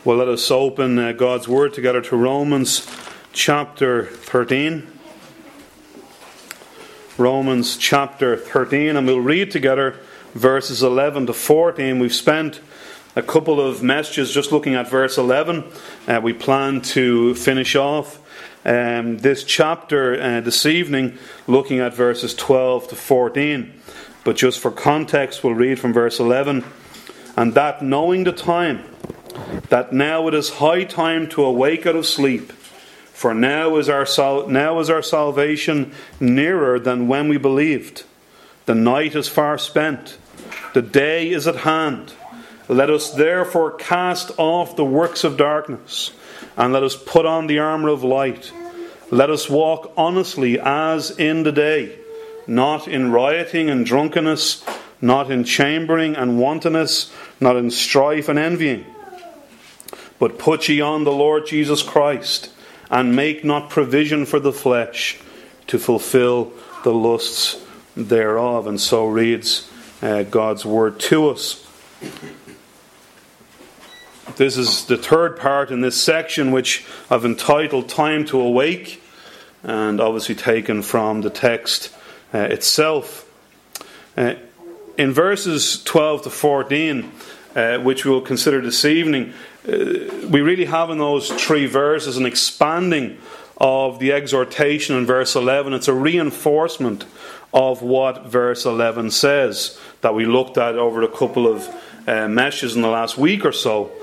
Well, let us open God's Word together to Romans chapter 13. Romans chapter 13, and we'll read together verses 11 to 14. We've spent a couple of messages just looking at verse 11. We plan to finish off this chapter this evening looking at verses 12 to 14. But just for context, we'll read from verse 11. And that knowing the time, that now it is high time to awake out of sleep, for now is our salvation nearer than when we believed. The night is far spent, the day is at hand. Let us therefore cast off the works of darkness, and let us put on the armour of light. Let us walk honestly as in the day, not in rioting and drunkenness, not in chambering and wantonness, not in strife and envying. But put ye on the Lord Jesus Christ, and make not provision for the flesh to fulfill the lusts thereof. And so reads God's Word to us. This is the third part in this section, which I've entitled Time to Awake, and obviously taken from the text itself. In verses 12 to 14, which we will consider this evening, we really have in those three verses an expanding of the exhortation in verse 11. It's a reinforcement of what verse 11 says that we looked at over a couple of messages in the last week or so.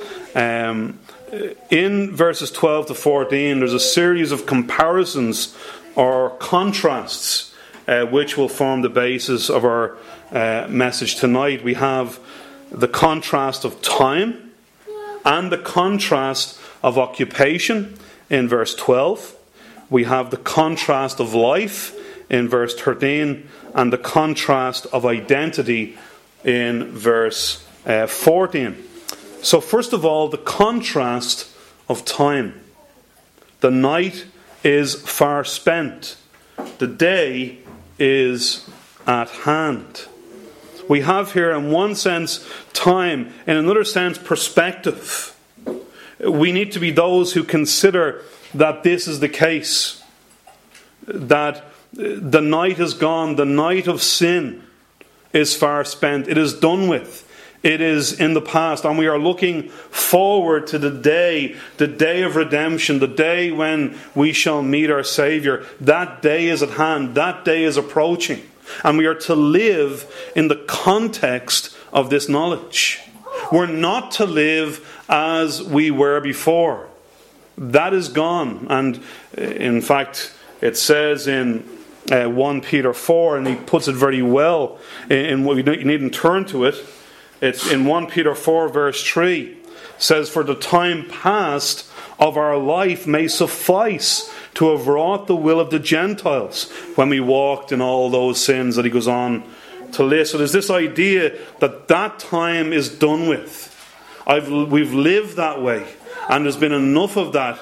In verses 12 to 14, there's a series of comparisons or contrasts which will form the basis of our message tonight. We have the contrast of time and the contrast of occupation in verse 12. We have the contrast of life in verse 13, and the contrast of identity in verse 14. So first of all, the contrast of time. The night is far spent. The day is at hand. We have here, in one sense, time. In another sense, perspective. We need to be those who consider that this is the case. That the night is gone. The night of sin is far spent. It is done with. It is in the past. And we are looking forward to the day of redemption, the day when we shall meet our Saviour. That day is at hand. That day is approaching. And we are to live in the context of this knowledge. We're not to live as we were before. That is gone. And in fact, it says in 1 Peter 4, and he puts it very well, you needn't turn to it. It's in 1 Peter 4 verse 3. Says, for the time past of our life may suffice to have wrought the will of the Gentiles when we walked in all those sins that he goes on to list. So there's this idea that time is done with. We've lived that way, and there's been enough of that,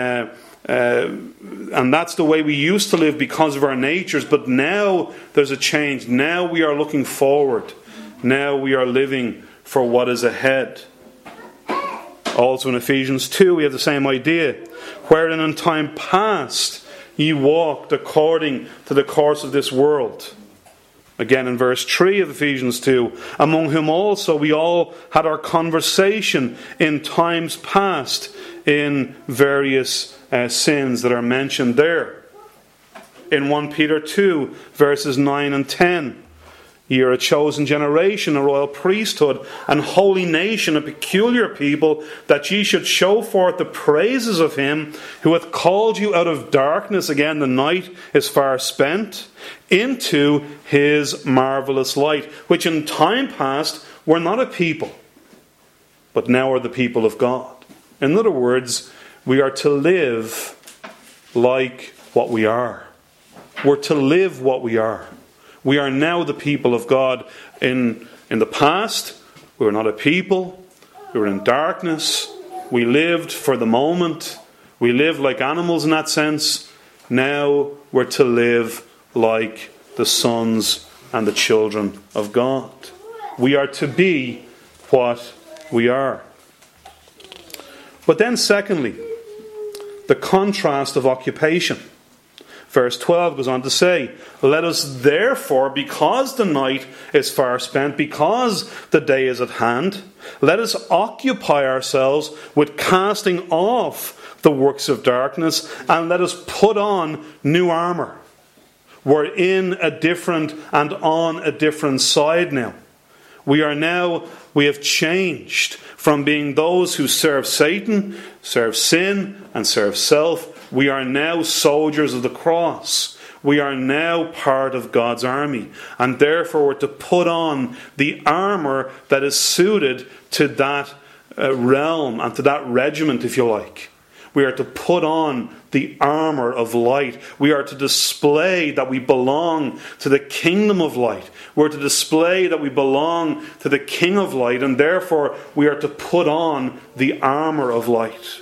and that's the way we used to live because of our natures. But now there's a change. Now we are looking forward. Now we are living for what is ahead. Also in Ephesians 2 we have the same idea. Wherein in time past ye walked according to the course of this world. Again in verse 3 of Ephesians 2. Among whom also we all had our conversation in times past in various sins that are mentioned there. In 1 Peter 2 verses 9 and 10. Ye are a chosen generation, a royal priesthood, an holy nation, a peculiar people, that ye should show forth the praises of him who hath called you out of darkness, again the night is far spent, into his marvellous light, which in time past were not a people, but now are the people of God. In other words, we are to live like what we are. We're to live what we are. We are now the people of God. In the past, we were not a people. We were in darkness. We lived for the moment. We lived like animals in that sense. Now we're to live like the sons and the children of God. We are to be what we are. But then secondly, the contrast of occupation. Verse 12 goes on to say, let us therefore, because the night is far spent, because the day is at hand, let us occupy ourselves with casting off the works of darkness, and let us put on new armour. We're in a different and on a different side now. We have changed from being those who serve Satan, serve sin, and serve self. We are now soldiers of the cross. We are now part of God's army. And therefore we're to put on the armour that is suited to that realm and to that regiment, if you like. We are to put on the armour of light. We are to display that we belong to the kingdom of light. We're to display that we belong to the King of light, and therefore we are to put on the armour of light.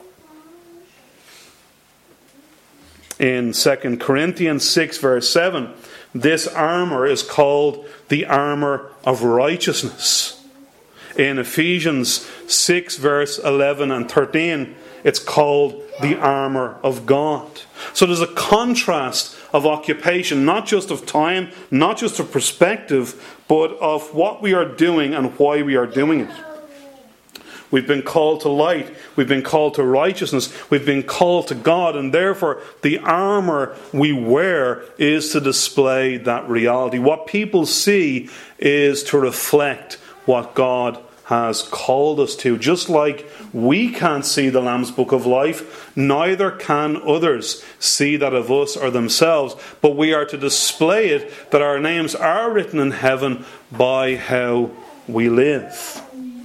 In 2 Corinthians 6 verse 7, this armour is called the armour of righteousness. In Ephesians 6 verse 11 and 13, it's called the armour of God. So there's a contrast of occupation, not just of time, not just of perspective, but of what we are doing and why we are doing it. We've been called to light. We've been called to righteousness. We've been called to God. And therefore, the armour we wear is to display that reality. What people see is to reflect what God has called us to. Just like we can't see the Lamb's Book of Life, neither can others see that of us or themselves. But we are to display it, that our names are written in heaven by how we live.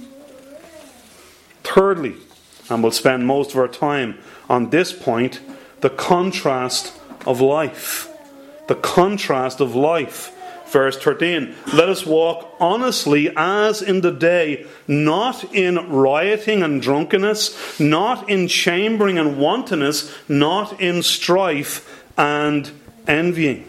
Thirdly, and we'll spend most of our time on this point, the contrast of life. The contrast of life. Verse 13, let us walk honestly as in the day, not in rioting and drunkenness, not in chambering and wantonness, not in strife and envying.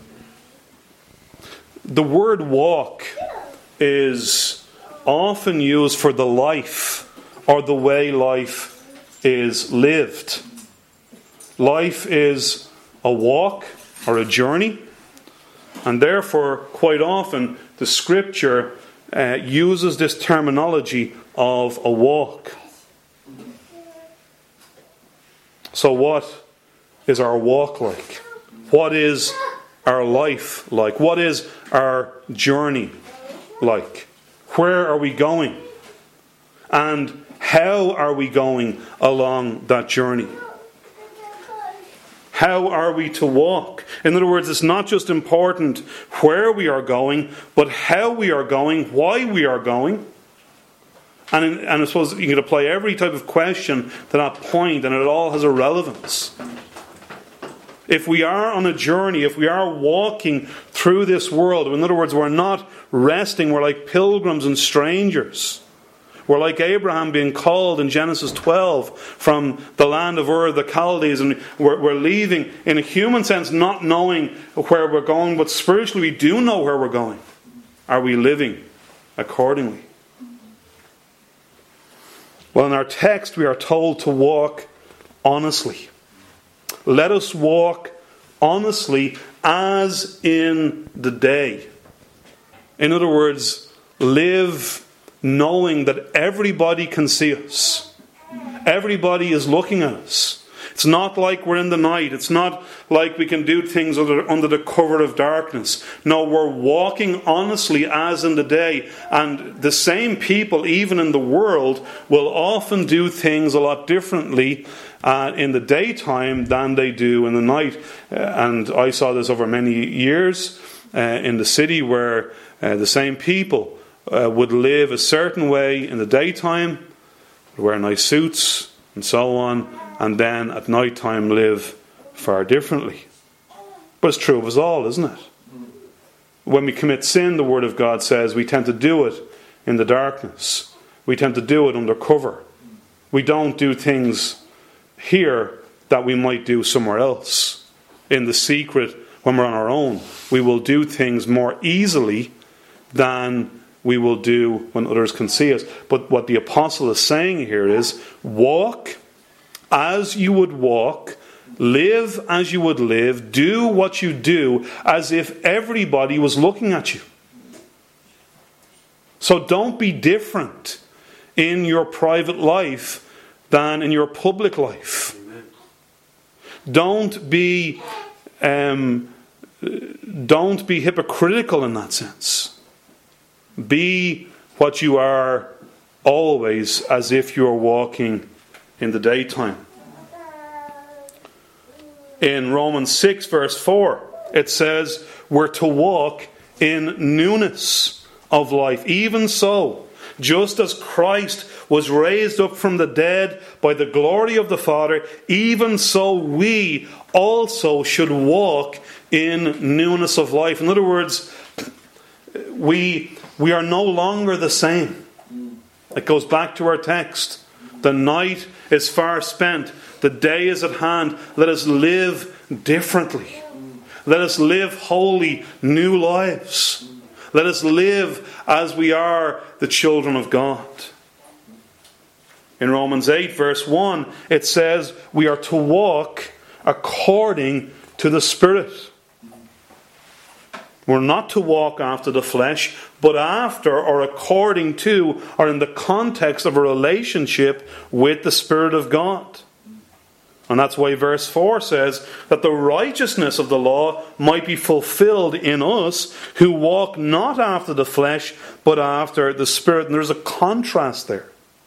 The word walk is often used for the life or the way life is lived. Life is a walk or a journey. And therefore, quite often, the Scripture uses this terminology of a walk. So what is our walk like? What is our life like? What is our journey like? Where are we going? And how are we going along that journey? How are we to walk? In other words, it's not just important where we are going, but how we are going, why we are going. And I suppose you can apply every type of question to that point, and it all has a relevance. If we are on a journey, if we are walking through this world, in other words, we're not resting, we're like pilgrims and strangers. We're like Abraham being called in Genesis 12 from the land of Ur of the Chaldees, and we're leaving in a human sense not knowing where we're going, but spiritually we do know where we're going. Are we living accordingly? Well, in our text we are told to walk honestly. Let us walk honestly as in the day. In other words, live knowing that everybody can see us. Everybody is looking at us. It's not like we're in the night. It's not like we can do things under the cover of darkness. No, we're walking honestly as in the day. And the same people, even in the world, will often do things a lot differently in the daytime than they do in the night. And I saw this over many years in the city where the same people would live a certain way in the daytime, wear nice suits and so on, and then at night time live far differently. But it's true of us all, isn't it? When we commit sin, the Word of God says we tend to do it in the darkness. We tend to do it under cover. We don't do things here that we might do somewhere else. In the secret, when we're on our own, we will do things more easily than we will do when others can see us. But what the apostle is saying here is, walk as you would walk, live as you would live, do what you do as if everybody was looking at you. So don't be different in your private life than in your public life. Amen. Don't be hypocritical in that sense. Be what you are always, as if you are walking in the daytime. In Romans 6 verse 4, it says we're to walk in newness of life. Even so, just as Christ was raised up from the dead by the glory of the Father, even so we also should walk in newness of life. In other words, we are no longer the same. It goes back to our text. The night is far spent. The day is at hand. Let us live differently. Let us live holy, new lives. Let us live as we are the children of God. In Romans 8 verse 1, it says we are to walk according to the Spirit. We're not to walk after the flesh, but after or according to or in the context of a relationship with the Spirit of God. And that's why verse 4 says that the righteousness of the law might be fulfilled in us who walk not after the flesh, but after the Spirit. And there's a contrast there.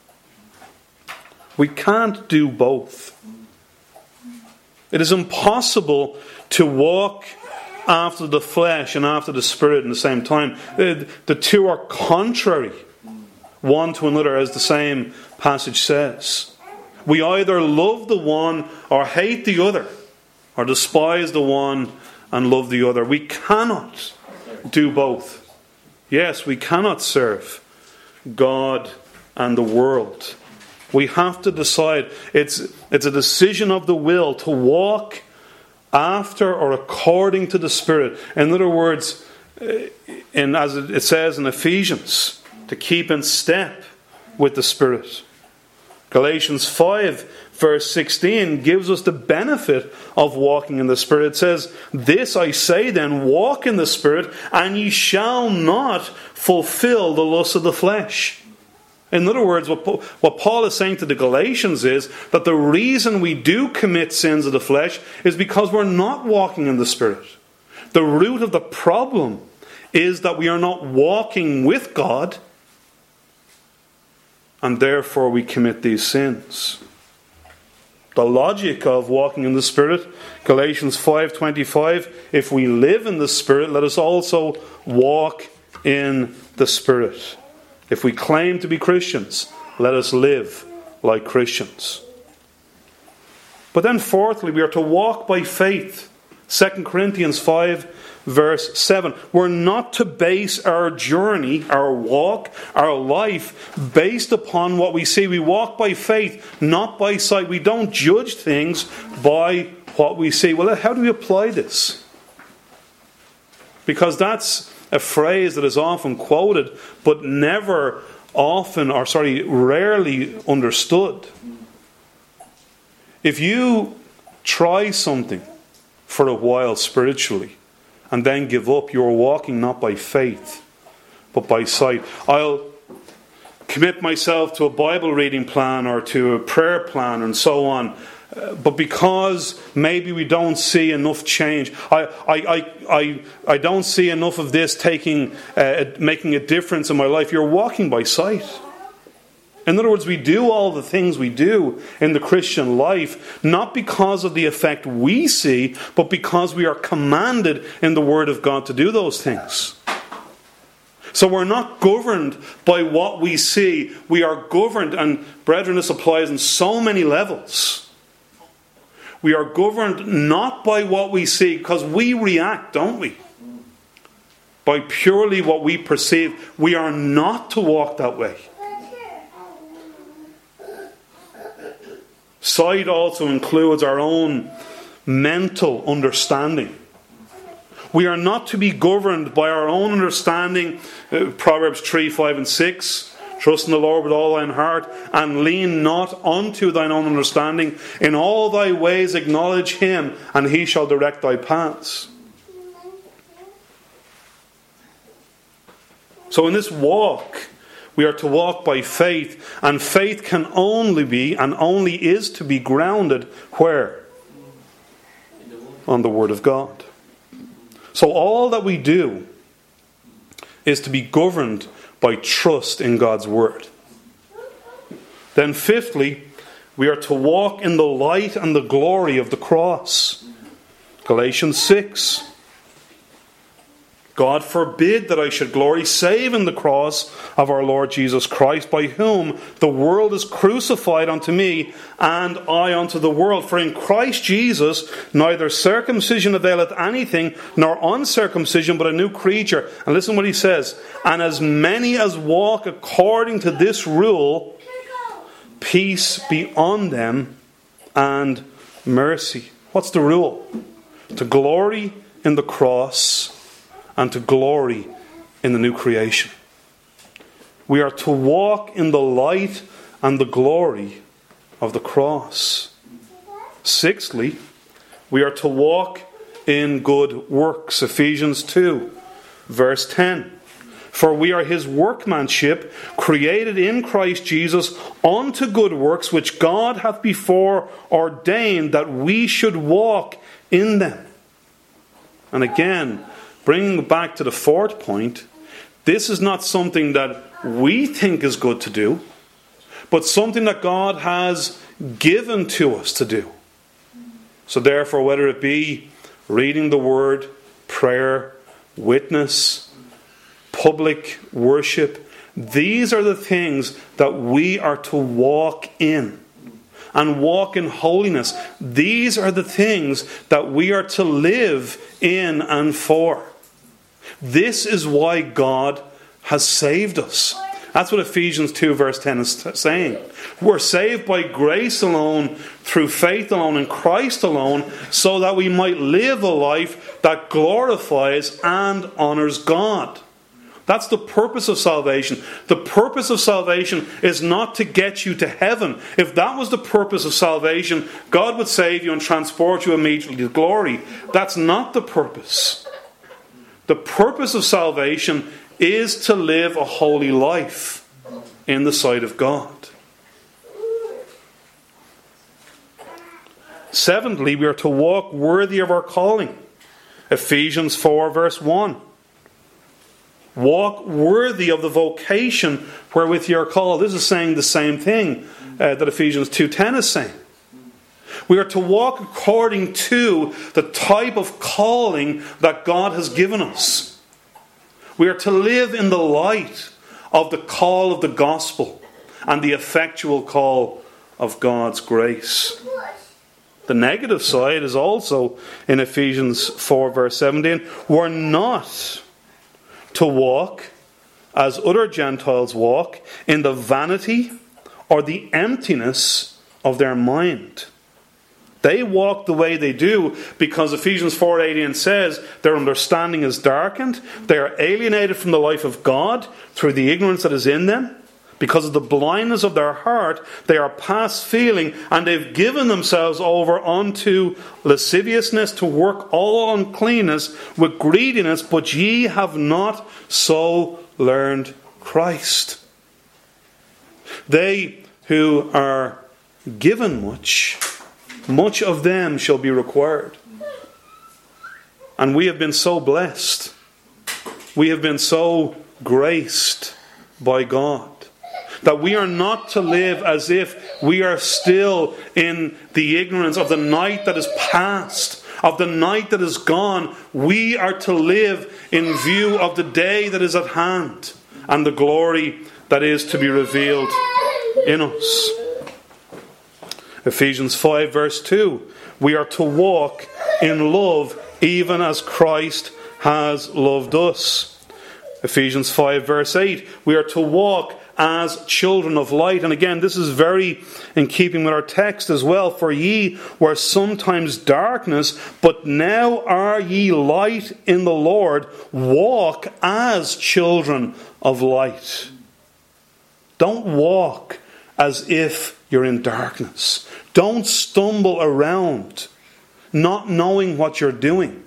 We can't do both. It is impossible to walk after the flesh and after the Spirit in the same time. The two are contrary one to another, as the same passage says. We either love the one or hate the other, or despise the one and love the other. We cannot do both. Yes, we cannot serve God and the world. We have to decide. It's a decision of the will to walk after or according to the Spirit. In other words, as it says in Ephesians, to keep in step with the Spirit. Galatians 5 verse 16 gives us the benefit of walking in the Spirit. It says, "This I say then, walk in the Spirit, and ye shall not fulfill the lust of the flesh." In other words, what Paul is saying to the Galatians is that the reason we do commit sins of the flesh is because we're not walking in the Spirit. The root of the problem is that we are not walking with God, and therefore we commit these sins. The logic of walking in the Spirit, Galatians 5:25, if we live in the Spirit, let us also walk in the Spirit. If we claim to be Christians, let us live like Christians. But then fourthly, we are to walk by faith. 2 Corinthians 5 verse 7. We're not to base our journey, our walk, our life based upon what we see. We walk by faith, not by sight. We don't judge things by what we see. Well, how do we apply this? Because that's a phrase that is often quoted, but rarely understood. If you try something for a while spiritually, and then give up, you're walking not by faith, but by sight. I'll commit myself to a Bible reading plan or to a prayer plan and so on. But because maybe we don't see enough change, I don't see enough of this making a difference in my life. You're walking by sight. In other words, we do all the things we do in the Christian life, not because of the effect we see, but because we are commanded in the Word of God to do those things. So we're not governed by what we see. We are governed, and brethren, this applies in so many levels. We are governed not by what we see, because we react, don't we? By purely what we perceive. We are not to walk that way. Sight also includes our own mental understanding. We are not to be governed by our own understanding. Proverbs 3, 5 and 6. Trust in the Lord with all thine heart, and lean not unto thine own understanding. In all thy ways acknowledge him, and he shall direct thy paths. So in this walk, we are to walk by faith, and faith can only be, and only is to be grounded where? On the Word of God. So all that we do is to be governed by trust in God's Word. Then fifthly, we are to walk in the light and the glory of the cross. Galatians 6. God forbid that I should glory save in the cross of our Lord Jesus Christ, by whom the world is crucified unto me, and I unto the world. For in Christ Jesus neither circumcision availeth anything, nor uncircumcision, but a new creature. And listen what he says. And as many as walk according to this rule, peace be on them and mercy. What's the rule? To glory in the cross and to glory in the new creation. We are to walk in the light and the glory of the cross. Sixthly, we are to walk in good works. Ephesians 2, verse 10. For we are his workmanship, created in Christ Jesus unto good works, which God hath before ordained that we should walk in them. And again, bringing back to the fourth point, this is not something that we think is good to do, but something that God has given to us to do. So therefore, whether it be reading the Word, prayer, witness, public worship, these are the things that we are to walk in. And walk in holiness. These are the things that we are to live in and for. This is why God has saved us. That's what Ephesians 2 verse 10 is saying. We're saved by grace alone, through faith alone, in Christ alone, so that we might live a life that glorifies and honours God. That's the purpose of salvation. The purpose of salvation is not to get you to heaven. If that was the purpose of salvation, God would save you and transport you immediately to glory. That's not the purpose. The purpose of salvation is to live a holy life in the sight of God. Seventhly, we are to walk worthy of our calling. Ephesians 4 verse 1. Walk worthy of the vocation wherewith you are called. This is saying the same thing that Ephesians 2:10 is saying. We are to walk according to the type of calling that God has given us. We are to live in the light of the call of the gospel and the effectual call of God's grace. The negative side is also in Ephesians 4 verse 17. We're not to walk as other Gentiles walk, in the vanity or the emptiness of their mind. They walk the way they do because Ephesians 4:18 says their understanding is darkened. They are alienated from the life of God through the ignorance that is in them. Because of the blindness of their heart, they are past feeling, and they've given themselves over unto lasciviousness, to work all uncleanness with greediness. But ye have not so learned Christ. They who are given much, much of them shall be required. And we have been so blessed. We have been so graced by God that we are not to live as if we are still in the ignorance of the night that is past, of the night that is gone. We are to live in view of the day that is at hand and the glory that is to be revealed in us. Ephesians 5 verse 2. We are to walk in love even as Christ has loved us. Ephesians 5 verse 8. We are to walk as children of light. And again, this is very in keeping with our text as well. For ye were sometimes darkness, but now are ye light in the Lord. Walk as children of light. Don't walk as if you're in darkness. Don't stumble around not knowing what you're doing.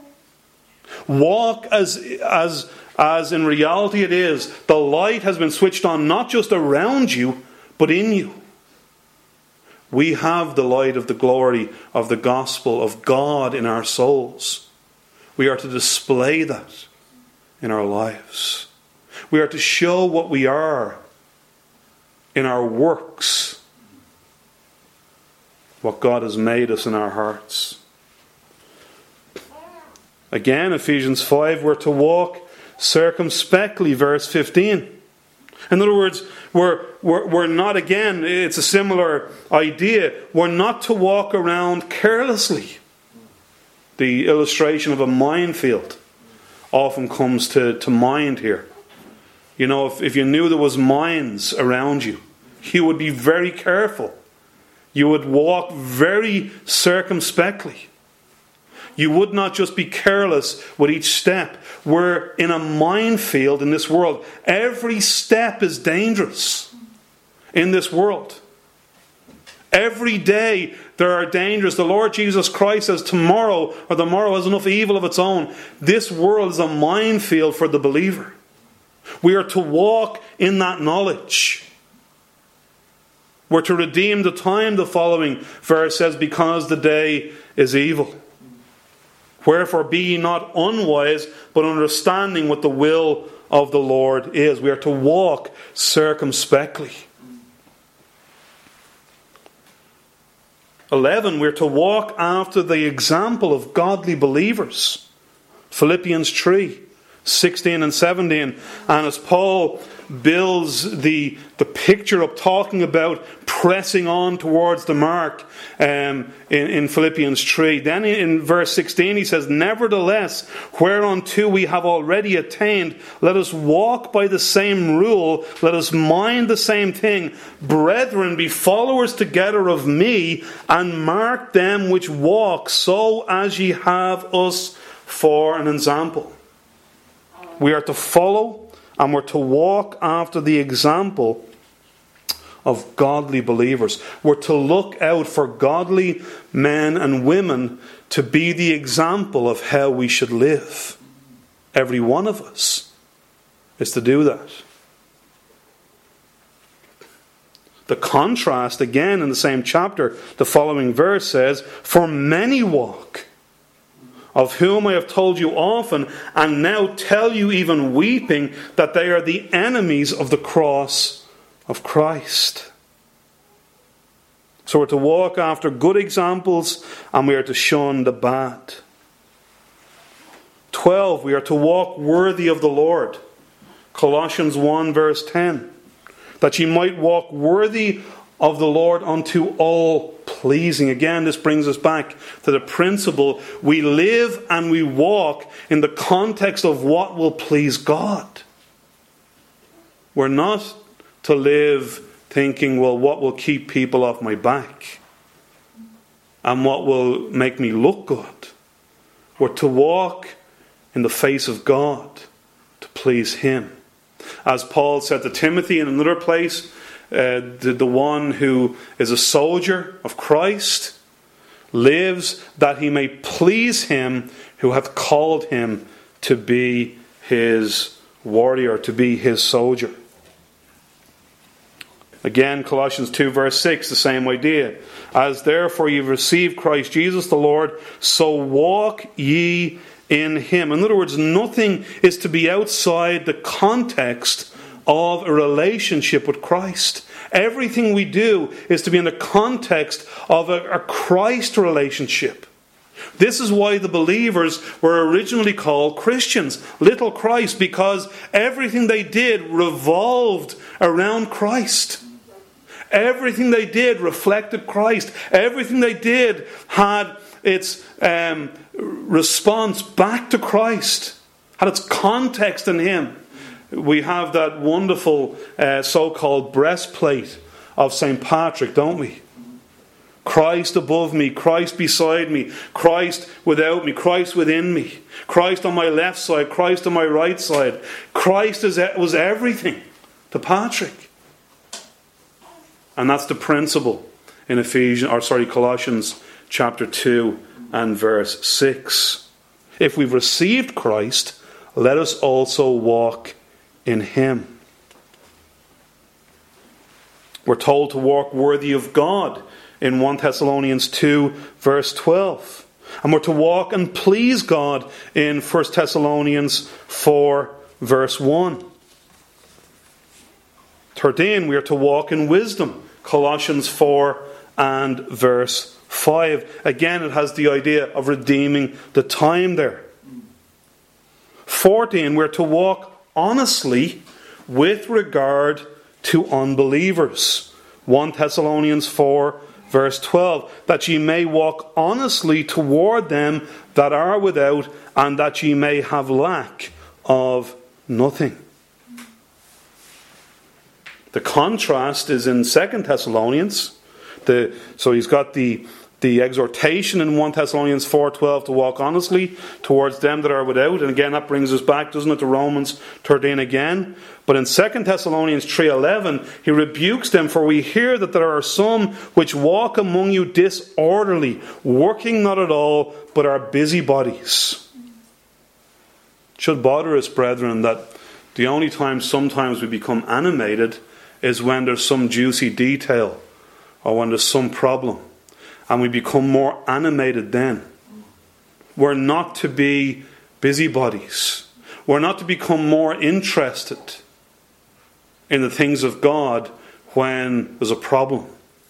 Walk as in reality it is. The light has been switched on not just around you, but in you. We have the light of the glory of the gospel of God in our souls. We are to display that in our lives. We are to show what we are in our works, what God has made us in our hearts. Again, Ephesians 5, we're to walk circumspectly, verse 15. In other words, we're not, again, it's a similar idea. We're not to walk around carelessly. The illustration of a minefield often comes to mind here. You know, if you knew there was mines around you, you would be very careful. You would walk very circumspectly. You would not just be careless with each step. We're in a minefield in this world. Every step is dangerous in this world. Every day there are dangers. The Lord Jesus Christ says tomorrow has enough evil of its own. This world is a minefield for the believer. We are to walk in that knowledge. We're to redeem the time, the following verse says, because the day is evil. Wherefore be ye not unwise, but understanding what the will of the Lord is. We are to walk circumspectly. 11, we're to walk after the example of godly believers. Philippians 3, 16 and 17. And as Paul builds the picture up, talking about pressing on towards the mark in Philippians 3. Then in verse 16 he says, nevertheless, whereunto we have already attained, let us walk by the same rule, let us mind the same thing. Brethren, be followers together of me, and mark them which walk, so as ye have us for an example. We are to follow and we're to walk after the example of godly believers. We're to look out for godly men and women to be the example of how we should live. Every one of us is to do that. The contrast, again in the same chapter, the following verse says, for many walk, of whom I have told you often, and now tell you even weeping, that they are the enemies of the cross of Christ. So we're to walk after good examples, and we are to shun the bad. 12, we are to walk worthy of the Lord. Colossians 1 verse 10. That ye might walk worthy of the Lord unto all pleasing. Again, this brings us back to the principle. We live and we walk in the context of what will please God. We're not to live thinking, well, what will keep people off my back? And what will make me look good? We're to walk in the face of God to please Him. As Paul said to Timothy in another place, the one who is a soldier of Christ lives that he may please Him who hath called him to be His warrior, to be His soldier. Again, Colossians 2 verse 6, the same idea. As therefore ye have received Christ Jesus the Lord, so walk ye in Him. In other words, nothing is to be outside the context of a relationship with Christ. Everything we do is to be in the context of a Christ relationship. This is why the believers were originally called Christians, little Christ, because everything they did revolved around Christ. Everything they did reflected Christ. Everything they did had its response back to Christ, had its context in Him. We have that wonderful so-called breastplate of St. Patrick, don't we? Christ above me, Christ beside me, Christ without me, Christ within me, Christ on my left side, Christ on my right side. Christ was everything to Patrick. And that's the principle in Colossians chapter 2 and verse 6. If we've received Christ, let us also walk in Him. We're told to walk worthy of God in 1 Thessalonians 2 verse 12. And we're to walk and please God in 1 Thessalonians 4 verse 1. 13, we are to walk in wisdom. Colossians 4 and verse 5. Again, it has the idea of redeeming the time there. 14, we're to walk honestly with regard to unbelievers. 1 Thessalonians 4 verse 12, that ye may walk honestly toward them that are without, and that ye may have lack of nothing. The contrast is in 2 Thessalonians. So he's got the exhortation in 1 Thessalonians 4:12 to walk honestly towards them that are without. And again, that brings us back, doesn't it, to Romans 13 again. But in 2 Thessalonians 3:11, he rebukes them, for we hear that there are some which walk among you disorderly, working not at all, but are busybodies. It should bother us, brethren, that the only time sometimes we become animated is when there's some juicy detail or when there's some problem. And we become more animated then. We're not to be busybodies. We're not to become more interested in the things of God when there's a problem.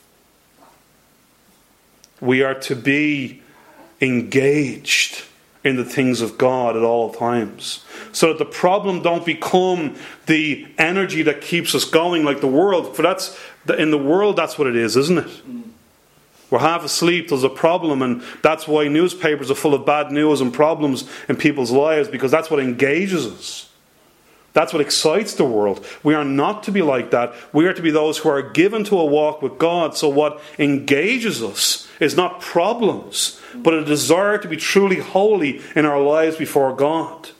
We are to be engaged in the things of God at all times, so that the problem don't become the energy that keeps us going like the world. For in the world, that's what it is, isn't it? We're half asleep, there's a problem, and that's why newspapers are full of bad news and problems in people's lives, because that's what engages us. That's what excites the world. We are not to be like that. We are to be those who are given to a walk with God. So what engages us is not problems, but a desire to be truly holy in our lives before God.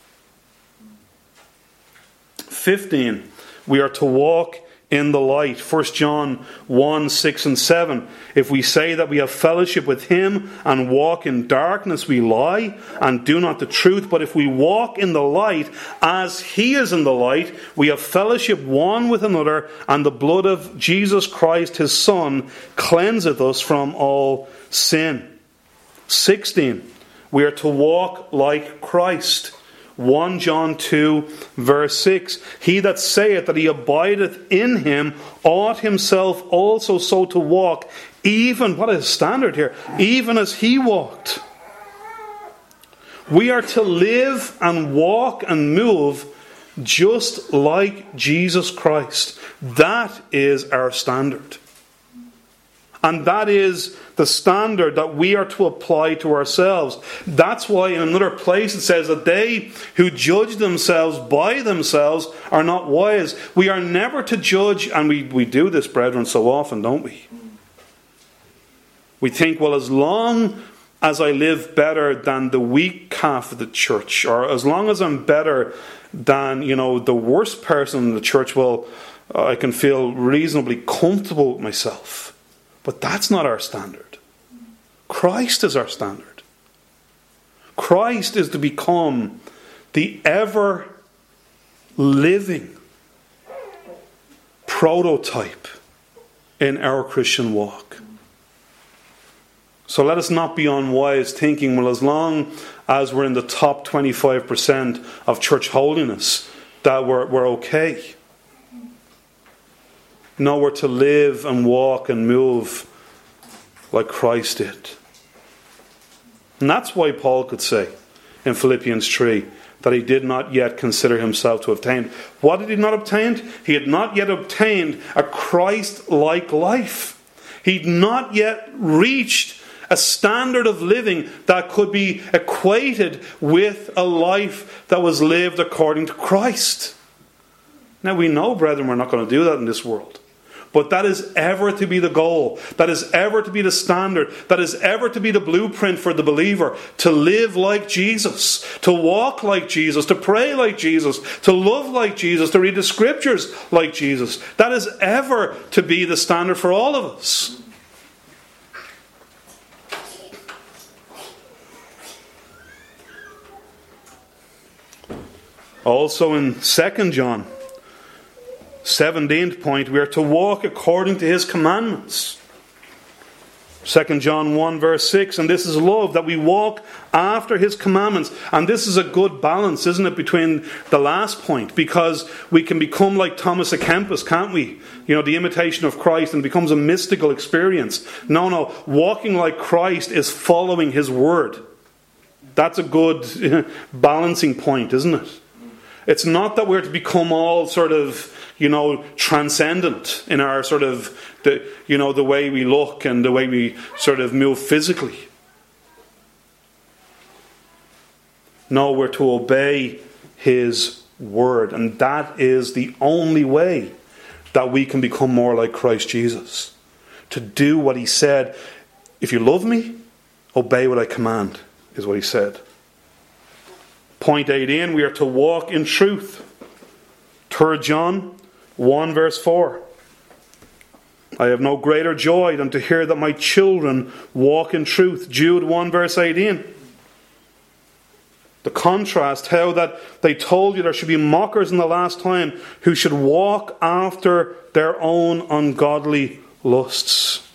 15. We are to walk in the light. 1 John 1, 6 and 7. If we say that we have fellowship with Him and walk in darkness, we lie and do not the truth. But if we walk in the light as He is in the light, we have fellowship one with another, and the blood of Jesus Christ His Son cleanseth us from all sin. 16. We are to walk like Christ. 1 John 2 verse 6. He that saith that he abideth in Him ought himself also so to walk, even, what is standard here, even as He walked. We are to live and walk and move just like Jesus Christ. That is our standard. And that is the standard that we are to apply to ourselves. That's why in another place it says that they who judge themselves by themselves are not wise. We are never to judge, and we do this, brethren, so often, don't we? We think, well, as long as I live better than the weak calf of the church, or as long as I'm better than, the worst person in the church, well, I can feel reasonably comfortable with myself. But that's not our standard. Christ is our standard. Christ is to become the ever-living prototype in our Christian walk. So let us not be unwise thinking, well, as long as we're in the top 25% of church holiness, that we're okay. No, we're to live and walk and move like Christ did. And that's why Paul could say in Philippians 3 that he did not yet consider himself to have attained. What did he not obtain? He had not yet obtained a Christ-like life. He'd not yet reached a standard of living that could be equated with a life that was lived according to Christ. Now we know, brethren, we're not going to do that in this world. But that is ever to be the goal. That is ever to be the standard. That is ever to be the blueprint for the believer. To live like Jesus. To walk like Jesus. To pray like Jesus. To love like Jesus. To read the scriptures like Jesus. That is ever to be the standard for all of us. Also in 2 John, 17th point, we are to walk according to His commandments. 2 John 1 verse 6, and this is love, that we walk after His commandments. And this is a good balance, isn't it, between the last point, because we can become like Thomas à Kempis, can't we? You know, the imitation of Christ, and it becomes a mystical experience. No, walking like Christ is following His word. That's a good balancing point, isn't it? It's not that we're to become all sort of, transcendent in our sort of, the way we look and the way we sort of move physically. No, we're to obey His word. And that is the only way that we can become more like Christ Jesus. To do what He said. If you love me, obey what I command, is what He said. Point 18, we are to walk in truth. 3 John 1 verse 4. I have no greater joy than to hear that my children walk in truth. Jude 1 verse 18. The contrast, how that they told you there should be mockers in the last time who should walk after their own ungodly lusts.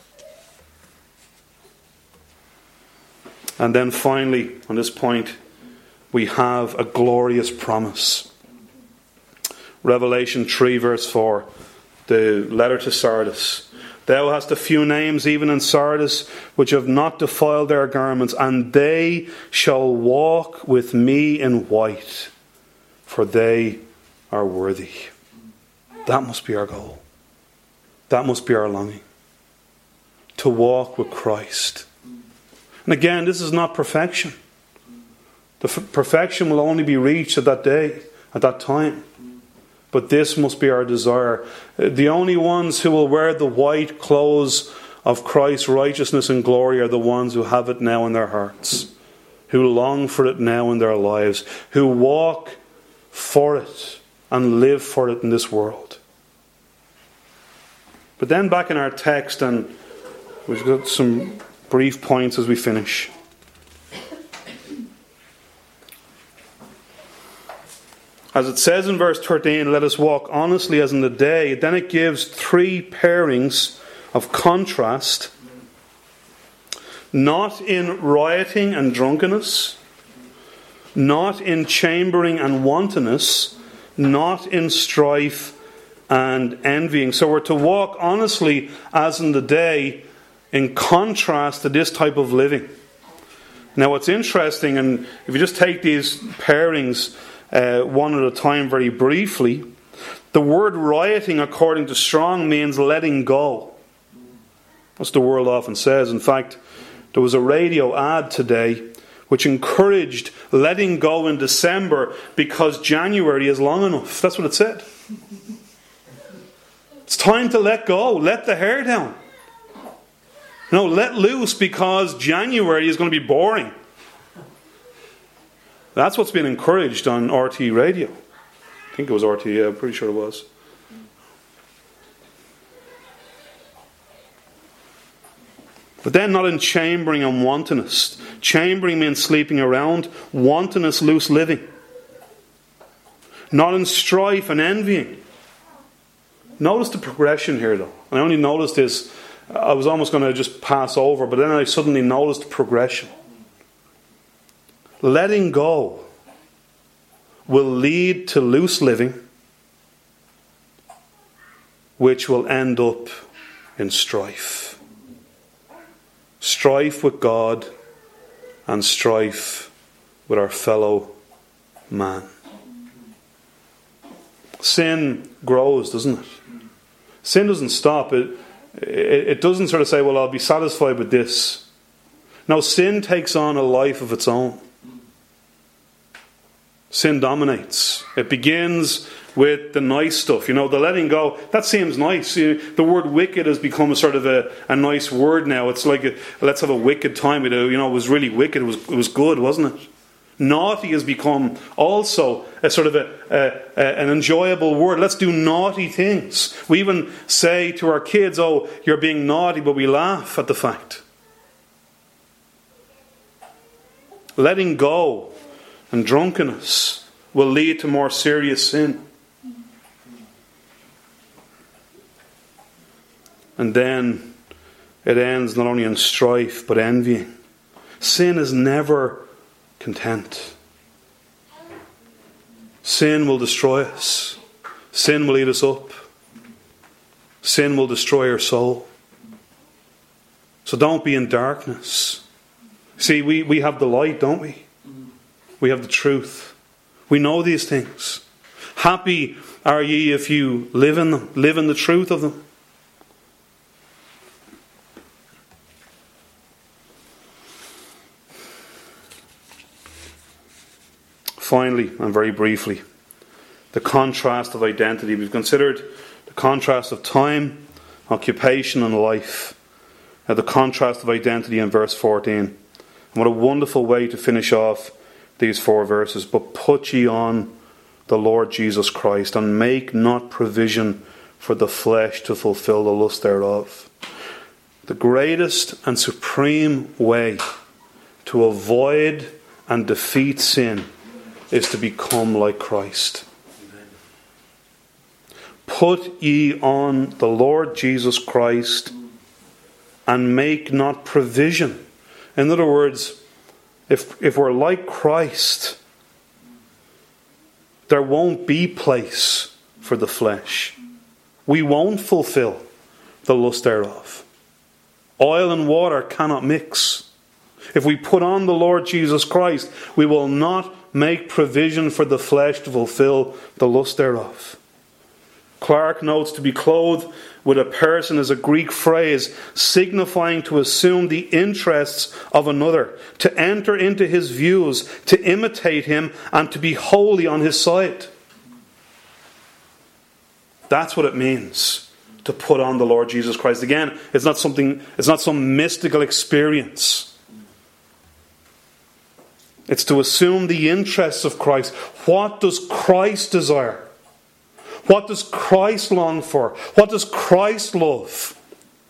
And then finally, on this point, we have a glorious promise. Revelation 3 verse 4, the letter to Sardis. Thou hast a few names even in Sardis which have not defiled their garments, and they shall walk with me in white, for they are worthy. That must be our goal. That must be our longing. To walk with Christ. And again, this is not perfection. The perfection will only be reached at that day, at that time. But this must be our desire. The only ones who will wear the white clothes of Christ's righteousness and glory are the ones who have it now in their hearts, who long for it now in their lives, who walk for it and live for it in this world. But then back in our text, and we've got some brief points as we finish. As it says in verse 13, let us walk honestly as in the day. Then it gives three pairings of contrast. Not in rioting and drunkenness. Not in chambering and wantonness. Not in strife and envying. So we're to walk honestly as in the day, in contrast to this type of living. Now what's interesting, and if you just take these pairings one at a time very briefly, the word rioting according to Strong means letting go. That's what the world often says. In fact, there was a radio ad today which encouraged letting go in December because January is long enough. That's what it said. It's time to let go. Let the hair down. Let loose because January is going to be boring. That's what's been encouraged on RT radio. I think it was RT, I'm pretty sure it was. But then not in chambering and wantonness. Chambering means sleeping around. Wantonness, loose living. Not in strife and envying. Notice the progression here though. I only noticed this, I was almost going to just pass over, but then I suddenly noticed the progression. Letting go will lead to loose living, which will end up in strife. Strife with God and strife with our fellow man. Sin grows, doesn't it? Sin doesn't stop. It doesn't sort of say, well, I'll be satisfied with this. No, sin takes on a life of its own. Sin dominates. It begins with the nice stuff. The letting go, that seems nice. The word wicked has become a sort of a nice word now. It's like, let's have a wicked time. It was really wicked. It was good, wasn't it? Naughty has become also a sort of an enjoyable word. Let's do naughty things. We even say to our kids, "Oh, you're being naughty," but we laugh at the fact. Letting go and drunkenness will lead to more serious sin. And then it ends not only in strife but envying. Sin is never content. Sin will destroy us. Sin will eat us up. Sin will destroy our soul. So don't be in darkness. See, we have the light, don't we? We have the truth. We know these things. Happy are ye if you live in them, live in the truth of them. Finally, and very briefly, the contrast of identity. We've considered the contrast of time, occupation and life. The contrast of identity in verse 14. And what a wonderful way to finish off these 4 verses. But put ye on the Lord Jesus Christ, and make not provision for the flesh to fulfill the lust thereof. The greatest and supreme way to avoid and defeat sin is to become like Christ. Put ye on the Lord Jesus Christ, and make not provision. In other words, if we're like Christ, there won't be place for the flesh. We won't fulfill the lust thereof. Oil and water cannot mix. If we put on the Lord Jesus Christ, we will not make provision for the flesh to fulfill the lust thereof. Clark notes, to be clothed with a person is a Greek phrase signifying to assume the interests of another, to enter into his views, to imitate him, and to be wholly on his side. That's what it means to put on the Lord Jesus Christ. Again, it's not some mystical experience. It's to assume the interests of Christ. What does Christ desire? What does Christ long for? What does Christ love?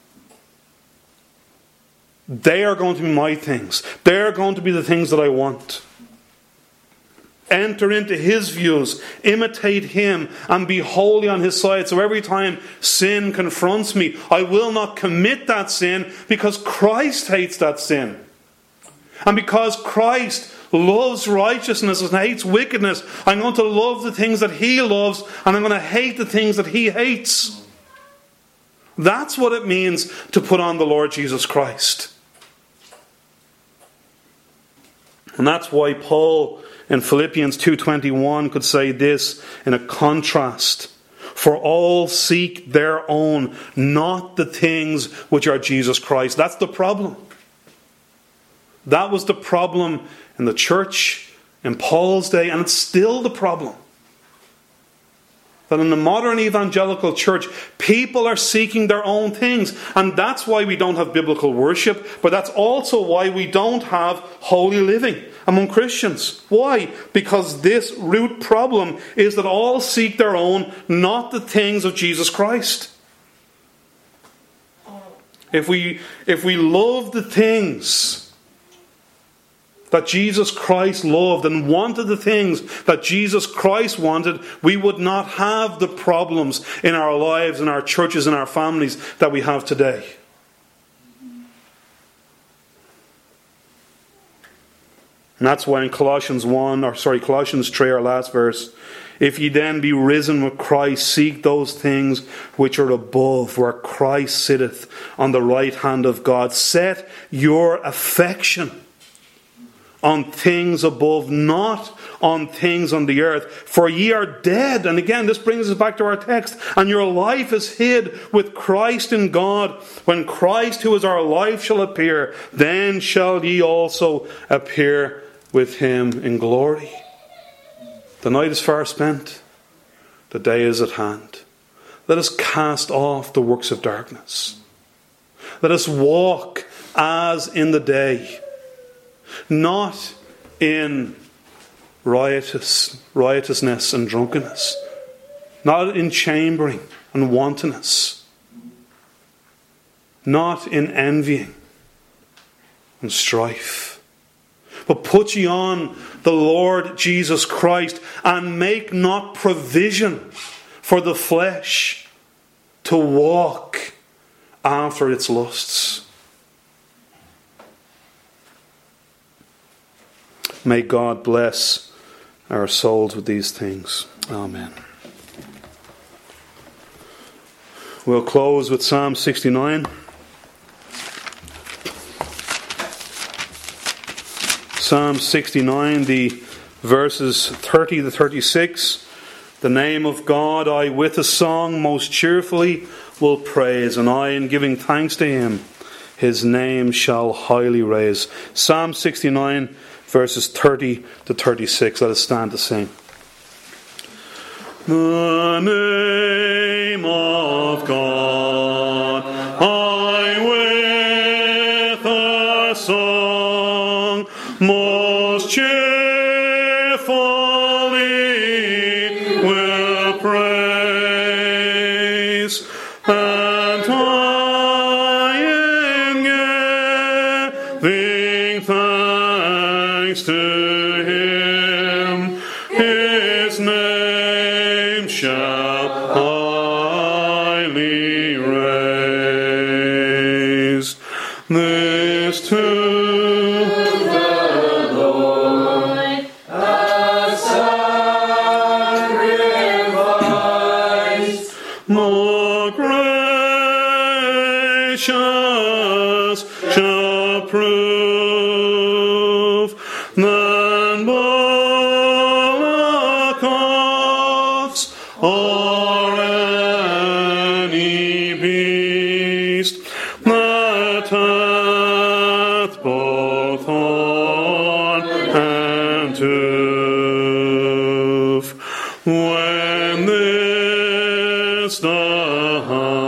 They are going to be my things. They are going to be the things that I want. Enter into his views, imitate him, and be wholly on his side. So every time sin confronts me, I will not commit that sin because Christ hates that sin. And because Christ loves righteousness and hates wickedness, I'm going to love the things that he loves, and I'm going to hate the things that he hates. That's what it means to put on the Lord Jesus Christ. And that's why Paul in Philippians 2:21 could say this in a contrast. For all seek their own, not the things which are Jesus Christ. That's the problem. That was the problem in the church in Paul's day, and it's still the problem. That in the modern evangelical church, people are seeking their own things. And that's why we don't have biblical worship, but that's also why we don't have holy living among Christians. Why? Because this root problem is that all seek their own, not the things of Jesus Christ. If we love the things that Jesus Christ loved and wanted the things that Jesus Christ wanted, we would not have the problems in our lives, in our churches, in our families that we have today. And that's why in Colossians 3, our last verse, if ye then be risen with Christ, seek those things which are above, where Christ sitteth on the right hand of God. Set your affection on things above, not on things on the earth. For ye are dead. And again, this brings us back to our text. And your life is hid with Christ in God. When Christ, who is our life, shall appear, then shall ye also appear with him in glory. The night is far spent. The day is at hand. Let us cast off the works of darkness. Let us walk as in the day, not in riotousness and drunkenness, not in chambering and wantonness, not in envying and strife. But put ye on the Lord Jesus Christ, and make not provision for the flesh to walk after its lusts. May God bless our souls with these things. Amen. We'll close with Psalm 69. Psalm 69, the verses 30 to 36. The name of God I with a song most cheerfully will praise, and I in giving thanks to him his name shall highly raise. Psalm 69, verses 30 to 36. Let us stand to sing. The name of God I with a song most cheerfully will praise, and I in giving thanks to him his name shall highly raise. This too more gracious shall prove than bullock ox or any beast that hath both horn and hoof. When this the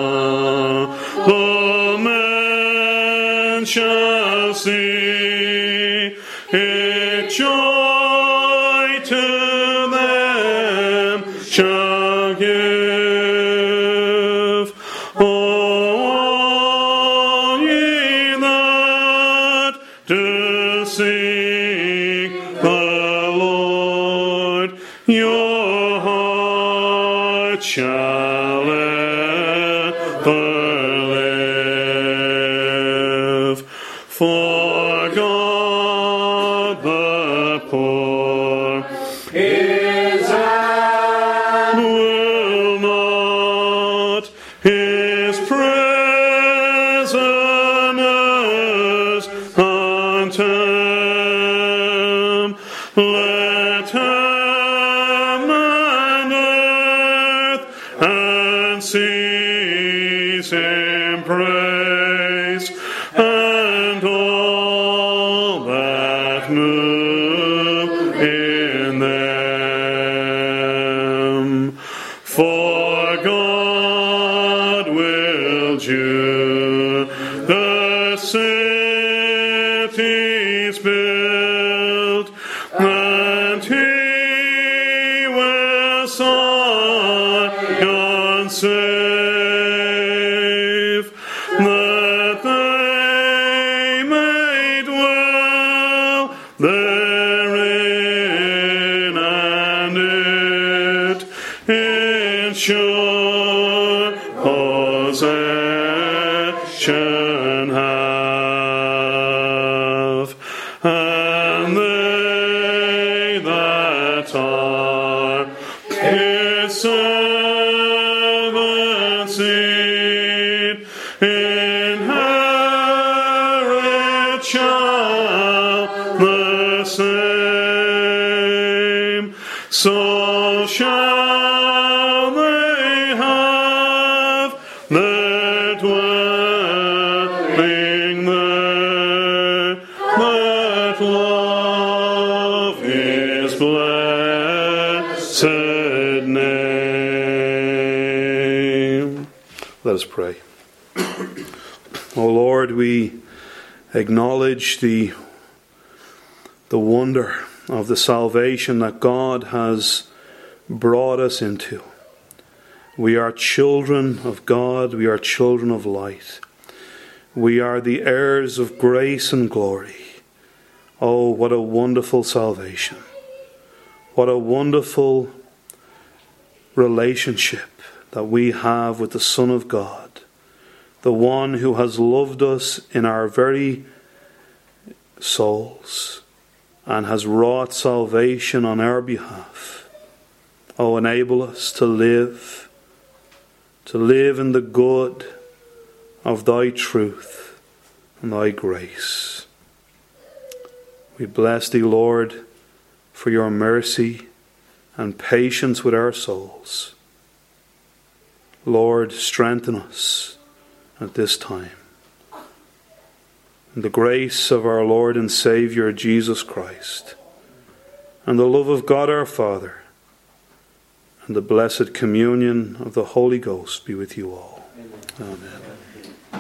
humble man shall see, it joy to them shall give. All ye that do seek the Lord, your heart shall ever live. For God the poor is and will not his prisoners contemn. Let heaven and earth and seas him praise, and all that move in them. For God will Jew the cities build, and he will Zion save, that they may dwell therein, and it ensure possession have. And they that are his servants seed inherit shall the same. So shall they have their dwelling there, that love his blessed name. pray. O Lord, we acknowledge the wonder of the salvation that God has brought us into. We are children of God. We are children of light. We are the heirs of grace and glory. Oh, what a wonderful salvation. What a wonderful relationship that we have with the Son of God, the one who has loved us in our very souls and has wrought salvation on our behalf. Oh, enable us to live in the good of thy truth and thy grace. We bless thee, Lord, for your mercy and patience with our souls. Lord, strengthen us at this time. In the grace of our Lord and Saviour Jesus Christ, and the love of God our Father, and the blessed communion of the Holy Ghost be with you all. Amen. Amen.